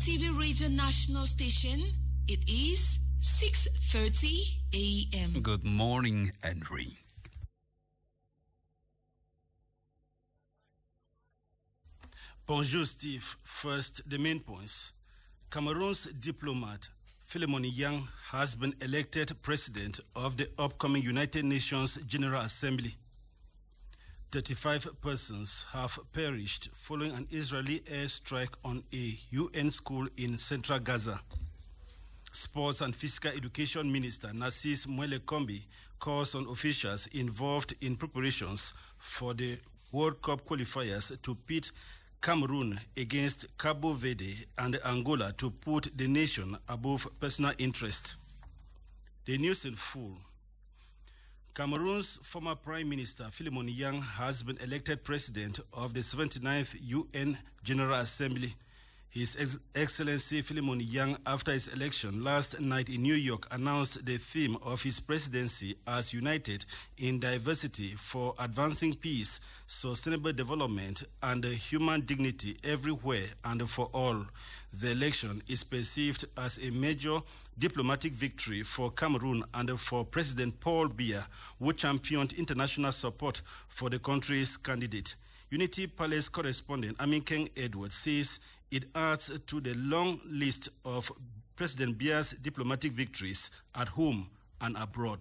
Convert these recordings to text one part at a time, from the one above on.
TV Radio National Station. It is 6:30 a.m. Good morning, Henry. Bonjour, Steve. First, the main points. Cameroon's diplomat Philemon Yang has been elected president of the upcoming United Nations General Assembly. 35 persons have perished following an Israeli airstrike on a UN school in central Gaza. Sports and Physical Education Minister Narcisse Mwele-Kombi calls on officials involved in preparations for the World Cup qualifiers to pit Cameroon against Cabo Verde and Angola to put the nation above personal interest. The news in full. Cameroon's former Prime Minister Philemon Yang has been elected president of the 79th UN General Assembly. His Excellency Philemon Yang, after his election last night in New York, announced the theme of his presidency as United in Diversity for Advancing Peace, Sustainable Development, and Human Dignity Everywhere and for All. The election is perceived as a major diplomatic victory for Cameroon and for President Paul Biya, who championed international support for the country's candidate. Unity Palace correspondent Aminken Edward says it adds to the long list of President Biya's diplomatic victories at home and abroad.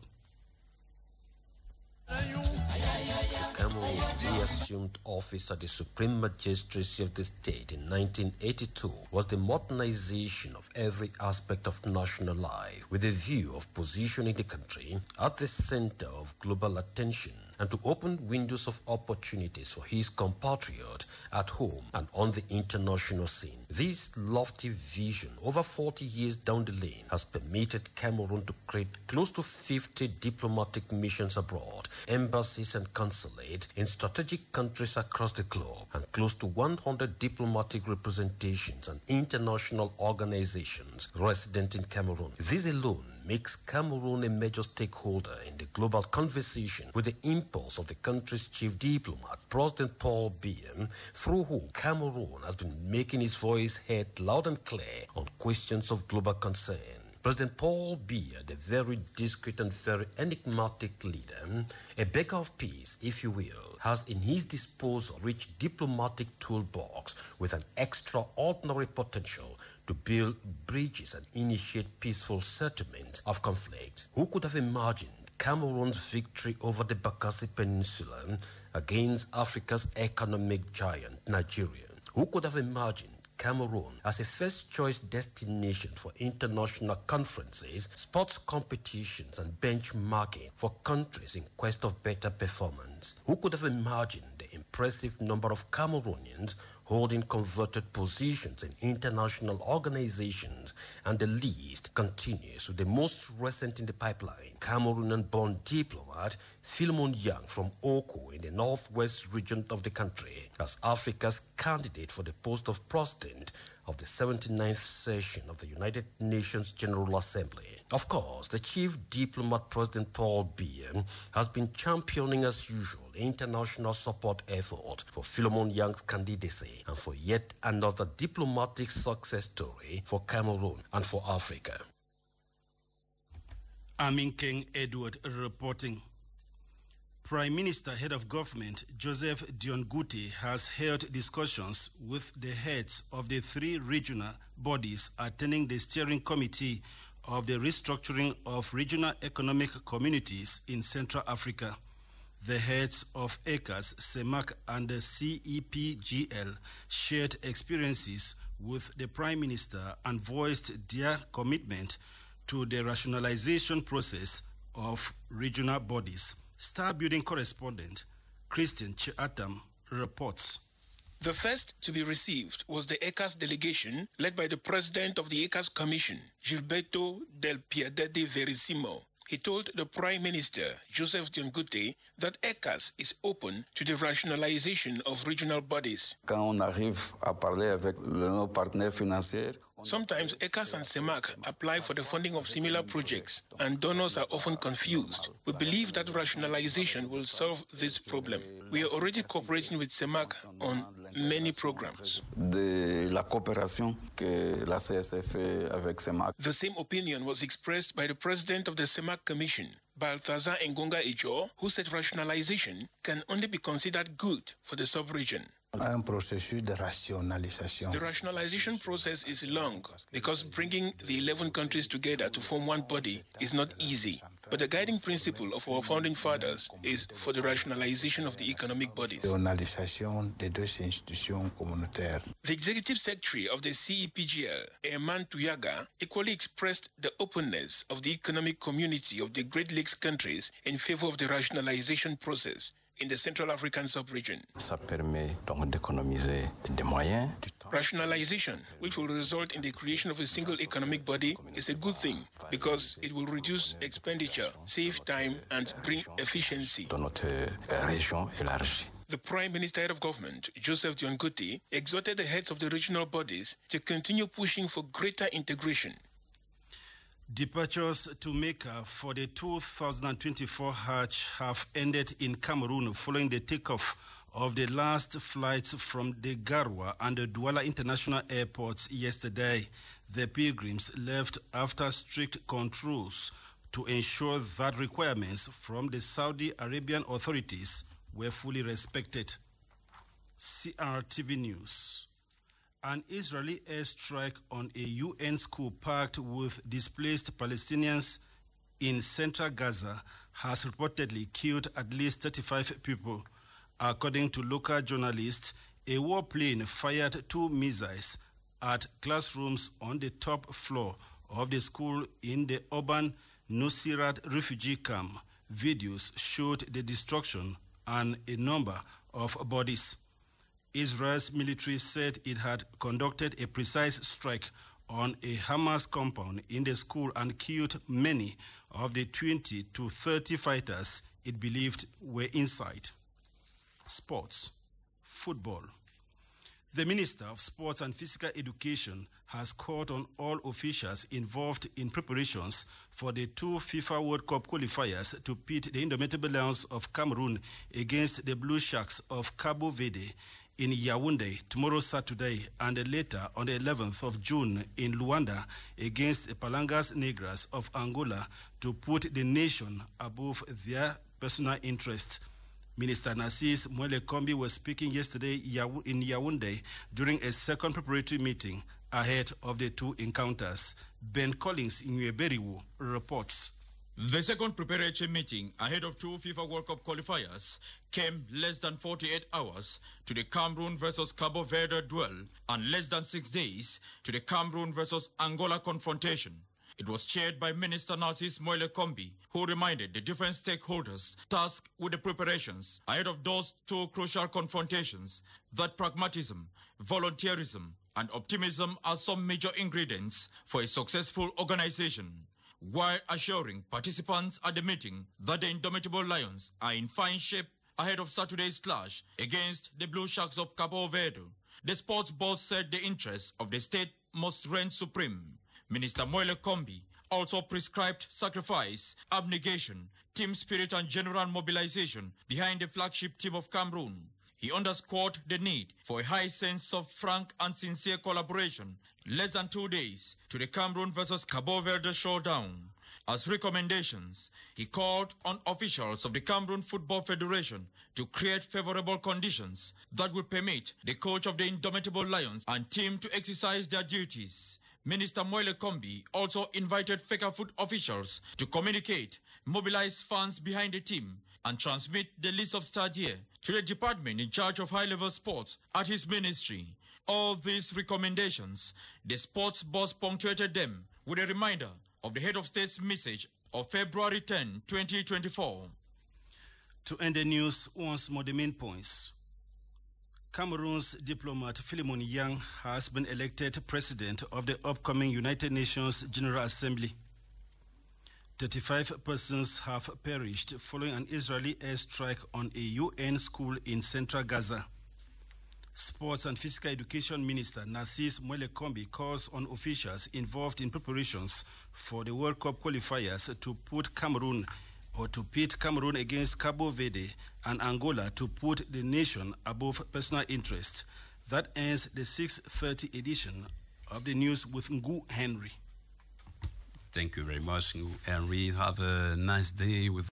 Cameroon reassumed office at the Supreme Magistracy of the state in 1982 was the modernization of every aspect of national life with a view of positioning the country at the center of global attention and to open windows of opportunities for his compatriot at home and on the international scene. This lofty vision over 40 years down the lane has permitted Cameroon to create close to 50 diplomatic missions abroad, embassies and consulates in strategic countries across the globe, and close to 100 diplomatic representations and international organizations resident in Cameroon. This alone makes Cameroon a major stakeholder in the global conversation with the impulse of the country's chief diplomat, President Paul Biya, through whom Cameroon has been making its voice heard loud and clear on questions of global concern. President Paul Biya, the very discreet and very enigmatic leader, a beggar of peace, if you will, has in his disposal a rich diplomatic toolbox with an extraordinary potential to build bridges and initiate peaceful settlement of conflict. Who could have imagined Cameroon's victory over the Bakassi Peninsula against Africa's economic giant, Nigeria? Who could have imagined Cameroon as a first-choice destination for international conferences, sports competitions, and benchmarking for countries in quest of better performance? Who could have imagined the impressive number of Cameroonians holding converted positions in international organizations? And the list continues with the most recent in the pipeline. Cameroonian-born diplomat Philemon Yang from Oko in the northwest region of the country as Africa's candidate for the post of president of the 79th session of the United Nations General Assembly. Of course, the chief diplomat, President Paul Biya, has been championing as usual international support effort for Philemon Yang's candidacy and for yet another diplomatic success story for Cameroon and for Africa. Aminken Edward reporting. Prime Minister, Head of Government, Joseph Dion Ngute has held discussions with the heads of the three regional bodies attending the steering committee of the restructuring of regional economic communities in Central Africa. The heads of ECAS, CEMAC, and the CEPGL shared experiences with the Prime Minister and voiced their commitment to the rationalization process of regional bodies. Star Building correspondent Christian Chiatam reports. The first to be received was the ECAS delegation led by the president of the ECAS Commission, Gilberto del Piedade Verissimo. He told the Prime Minister, Joseph Dion Ngute, that ECAS is open to the rationalization of regional bodies. Sometimes ECAS and CEMAC apply for the funding of similar projects, and donors are often confused. We believe that rationalization will solve this problem. We are already cooperating with CEMAC on many programs. De la coopération que la CSF fait avec CEMAC. The same opinion was expressed by the president of the CEMAC Commission, Balthazar Ngonga Ejo, who said rationalization can only be considered good for the sub-region. The rationalization process is long because bringing the 11 countries together to form one body is not easy. But the guiding principle of our founding fathers is for the rationalization of the economic bodies. The executive secretary of the CEPGL, Eman Tuyaga, equally expressed the openness of the economic community of the Great Lakes countries in favor of the rationalization process in the Central African sub-region. Rationalization, which will result in the creation of a single economic body, is a good thing because it will reduce expenditure, save time, and bring efficiency. The Prime Minister of Government, Joseph Dion Kuti, exhorted the heads of the regional bodies to continue pushing for greater integration. Departures to Mecca for the 2024 Hajj have ended in Cameroon following the takeoff of the last flights from the Garwa and the Douala International Airports yesterday. The pilgrims left after strict controls to ensure that requirements from the Saudi Arabian authorities were fully respected. CRTV News. An Israeli airstrike on a UN school packed with displaced Palestinians in central Gaza has reportedly killed at least 35 people. According to local journalists, a warplane fired 2 missiles at classrooms on the top floor of the school in the urban Nuseirat refugee camp. Videos showed the destruction and a number of bodies. Israel's military said it had conducted a precise strike on a Hamas compound in the school and killed many of the 20 to 30 fighters it believed were inside. Sports. Football. The Minister of Sports and Physical Education has called on all officials involved in preparations for the 2 FIFA World Cup qualifiers to pit the indomitable Lions of Cameroon against the Blue Sharks of Cabo Verde in Yaoundé tomorrow Saturday, and later on the 11th of June in Luanda against the Palangas Negras of Angola to put the nation above their personal interests. Minister Narcisse Mwele Kombi was speaking yesterday in Yaoundé during a second preparatory meeting ahead of the 2 encounters. Ben Collins in Nweberiwo reports. The second preparatory meeting ahead of 2 FIFA World Cup qualifiers came less than 48 hours to the Cameroon versus Cabo Verde duel and less than 6 days to the Cameroon versus Angola confrontation. It was chaired by Minister Narcisse Mwele Kombi, who reminded the different stakeholders tasked with the preparations ahead of those 2 crucial confrontations that pragmatism, volunteerism, and optimism are some major ingredients for a successful organization, while assuring participants at the meeting that the indomitable Lions are in fine shape ahead of Saturday's clash against the Blue Sharks of Cabo Verde. The sports boss said the interests of the state must reign supreme. Minister Mwele Kombi also prescribed sacrifice, abnegation, team spirit and general mobilization behind the flagship team of Cameroon. He underscored the need for a high sense of frank and sincere collaboration less than 2 days to the Cameroon versus Cabo Verde showdown. As recommendations, he called on officials of the Cameroon Football Federation to create favorable conditions that will permit the coach of the indomitable Lions and team to exercise their duties. Minister Mwele Kombi also invited Fecafoot officials to communicate, mobilize funds behind the team, and transmit the list of stadia to the department in charge of high-level sports at his ministry. All these recommendations, the sports boss punctuated them with a reminder of the head of state's message of February 10, 2024. To end the news, once more the main points. Cameroon's diplomat Philemon Yang has been elected president of the upcoming United Nations General Assembly. 35 persons have perished following an Israeli airstrike on a UN school in central Gaza. Sports and Physical Education Minister Narcisse Mwele Kombi calls on officials involved in preparations for the World Cup qualifiers to put Cameroon or to pit Cameroon against Cabo Verde and Angola to put the nation above personal interests. That ends the 6:30 edition of the news with Ngu Henry. Thank you very much, Ngu Henry. Have a nice day with